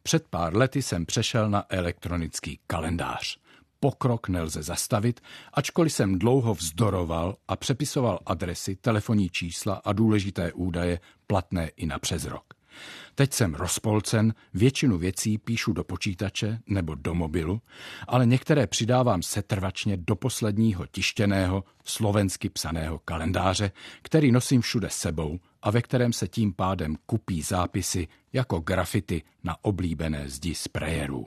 Před pár lety jsem přešel na elektronický kalendář. Pokrok nelze zastavit, ačkoliv jsem dlouho vzdoroval a přepisoval adresy, telefonní čísla a důležité údaje platné i na přes rok. Teď jsem rozpolcen, většinu věcí píšu do počítače nebo do mobilu, ale některé přidávám setrvačně do posledního tištěného, slovensky psaného kalendáře, který nosím všude sebou a ve kterém se tím pádem kupí zápisy jako grafity na oblíbené zdi sprayerů.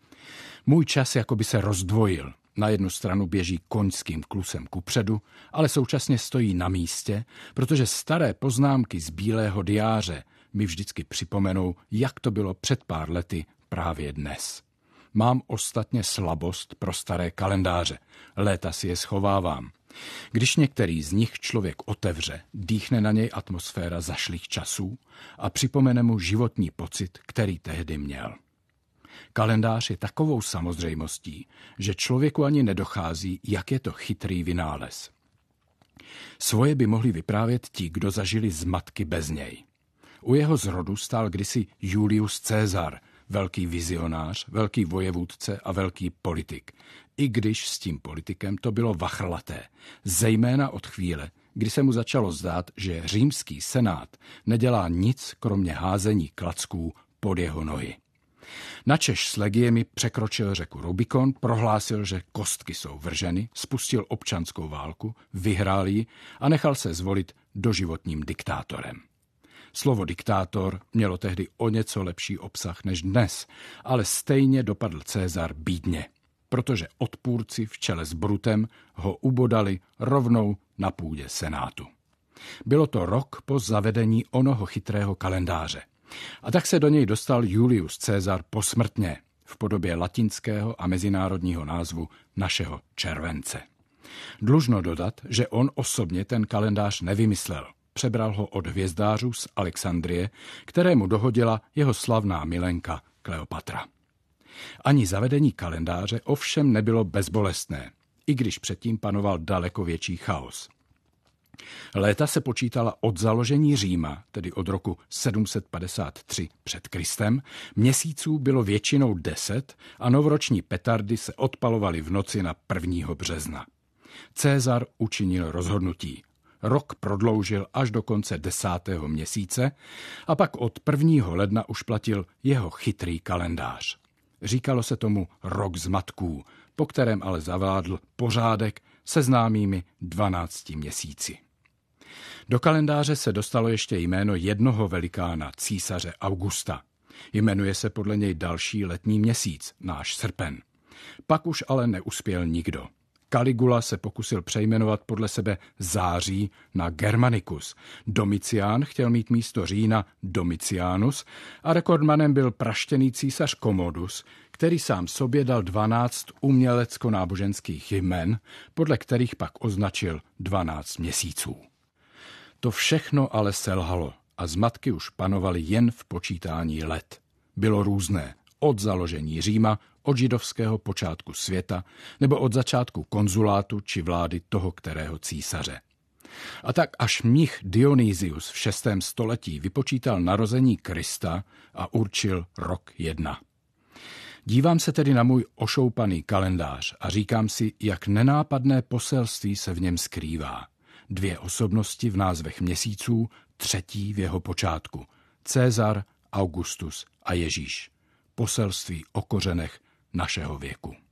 Můj čas jakoby se rozdvojil. Na jednu stranu běží koňským klusem kupředu, ale současně stojí na místě, protože staré poznámky z bílého diáře mi vždycky připomenou, jak to bylo před pár lety právě dnes. Mám ostatně slabost pro staré kalendáře. Léta si je schovávám. Když některý z nich člověk otevře, dýchne na něj atmosféra zašlých časů a připomene mu životní pocit, který tehdy měl. Kalendář je takovou samozřejmostí, že člověku ani nedochází, jak je to chytrý vynález. Svoje by mohli vyprávět ti, kdo zažili zmatky bez něj. U jeho zrodu stál kdysi Julius Caesar, velký vizionář, velký vojevůdce a velký politik. I když s tím politikem to bylo vachrlaté, zejména od chvíle, kdy se mu začalo zdát, že římský senát nedělá nic, kromě házení klacků pod jeho nohy. Načež s legiemi překročil řeku Rubikon, prohlásil, že kostky jsou vrženy, spustil občanskou válku, vyhrál ji a nechal se zvolit doživotním diktátorem. Slovo diktátor mělo tehdy o něco lepší obsah než dnes, ale stejně dopadl Cezar bídně, protože odpůrci v čele s Brutem ho ubodali rovnou na půdě senátu. Bylo to rok po zavedení onoho chytrého kalendáře. A tak se do něj dostal Julius Caesar posmrtně v podobě latinského a mezinárodního názvu našeho července. Dlužno dodat, že on osobně ten kalendář nevymyslel. Přebral ho od hvězdářů z Alexandrie, kterému dohodila jeho slavná milenka Kleopatra. Ani zavedení kalendáře ovšem nebylo bezbolestné, i když předtím panoval daleko větší chaos. Léta se počítala od založení Říma, tedy od roku 753 před Kristem, měsíců bylo většinou 10 a novoroční petardy se odpalovaly v noci na 1. března. Cezar učinil rozhodnutí. Rok prodloužil až do konce 10. měsíce a pak od 1. ledna už platil jeho chytrý kalendář. Říkalo se tomu rok zmatků, po kterém ale zavládl pořádek se známými 12 měsíci. Do kalendáře se dostalo ještě jméno jednoho velikána, císaře Augusta. Jmenuje se podle něj další letní měsíc, náš srpen. Pak už ale neuspěl nikdo. Caligula se pokusil přejmenovat podle sebe září na Germanicus. Domicián chtěl mít místo října Domitianus a rekordmanem byl praštěný císař Commodus, který sám sobě dal 12 umělecko-náboženských jmen, podle kterých pak označil 12 měsíců. To všechno ale selhalo a zmatky už panovaly jen v počítání let. Bylo různé, od založení Říma, od židovského počátku světa nebo od začátku konzulátu či vlády toho kterého císaře. A tak až mnich Dionysius v 6. století vypočítal narození Krista a určil rok 1. Dívám se tedy na můj ošoupaný kalendář a říkám si, jak nenápadné poselství se v něm skrývá. 2 osobnosti v názvech měsíců, 3. v jeho počátku. Cezar, Augustus a Ježíš. Poselství o kořenech našeho věku.